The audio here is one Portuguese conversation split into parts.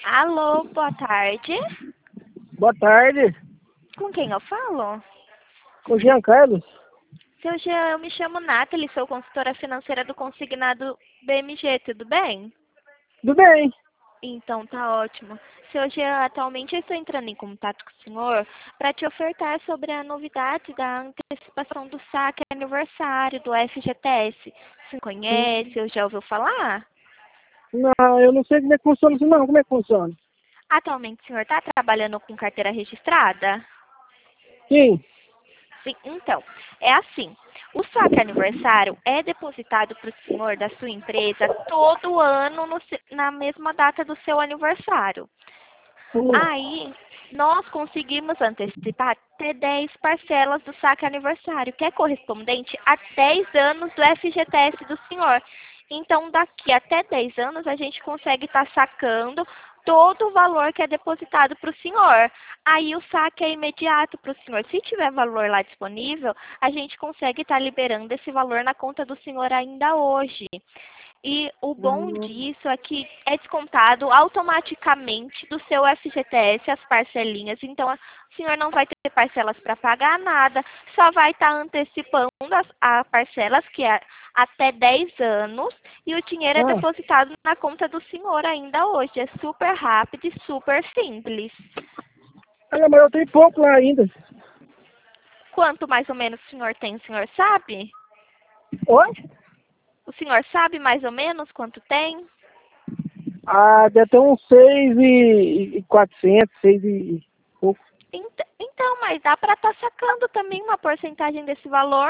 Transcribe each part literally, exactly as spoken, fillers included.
Alô, boa tarde. Boa tarde, Com quem eu falo? com o Jean Carlos. Seu Jean, eu me chamo Nathalie, sou consultora financeira do consignado B M G, tudo bem? Tudo bem? Então, tá ótimo. Seu Jean, atualmente eu estou entrando em contato com o senhor para te ofertar sobre a novidade da antecipação do saque aniversário do F G T S. Você conhece ou já ouviu falar? Não, eu não sei como é que funciona isso não. Como é que funciona? Atualmente o senhor está trabalhando com carteira registrada? Sim. Sim, então, é assim. O saque aniversário é depositado para o senhor da sua empresa todo ano no se- na mesma data do seu aniversário. Hum. Aí, nós conseguimos antecipar até dez parcelas do saque aniversário, que é correspondente a dez anos do F G T S do senhor. Então, daqui até dez anos, a gente consegue estar sacando todo o valor que é depositado para o senhor. Aí, o saque é imediato para o senhor. Se tiver valor lá disponível, a gente consegue estar liberando esse valor na conta do senhor ainda hoje. E o bom Hum. disso é que é descontado automaticamente do seu F G T S as parcelinhas. Então, o senhor não vai ter parcelas para pagar nada, só vai estar antecipando as, as parcelas, que é até dez anos, e o dinheiro é Ah, depositado na conta do senhor ainda hoje. É super rápido e super simples. olha, mas eu tenho pouco lá ainda. Quanto mais ou menos o senhor tem, o senhor sabe? Oi? O senhor sabe mais ou menos quanto tem? Ah, deve ter uns seis e, e quatrocentos, seis e pouco. Ent- Então, mas dá para estar sacando também uma porcentagem desse valor?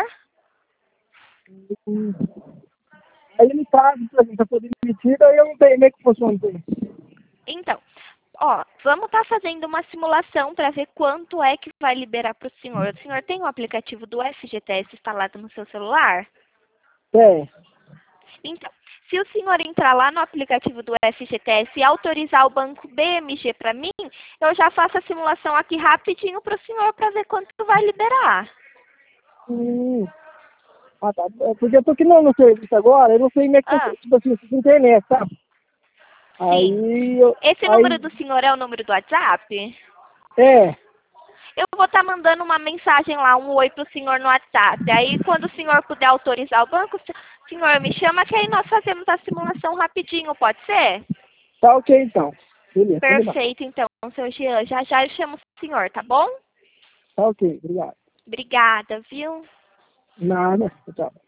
Hum. Aí ele paga pra mim, pra poder emitir, aí eu não tenho como é que funciona isso. Então, ó, vamos estar fazendo uma simulação para ver quanto é que vai liberar para o senhor. O senhor tem o aplicativo do F G T S instalado no seu celular? É. Então, se o senhor entrar lá no aplicativo do F G T S e autorizar o banco B M G para mim, eu já faço a simulação aqui rapidinho para o senhor para ver quanto vai liberar. Hum. Ah, tá. É porque eu tô aqui no, no serviço agora, eu não sei como é que Ah, funciona, tipo assim, essa internet, sabe? sim. Aí, eu, Esse número aí, do senhor é o número do WhatsApp? é. Eu vou estar mandando uma mensagem lá, um oi para o senhor no WhatsApp. Aí, quando o senhor puder autorizar o banco, o senhor me chama que aí nós fazemos a simulação rapidinho, pode ser? Tá ok então. Beleza, combinado. Perfeito, então, seu Jean. Já já eu chamo o senhor, tá bom? Tá ok, obrigado. Obrigada, viu? Nada, tchau.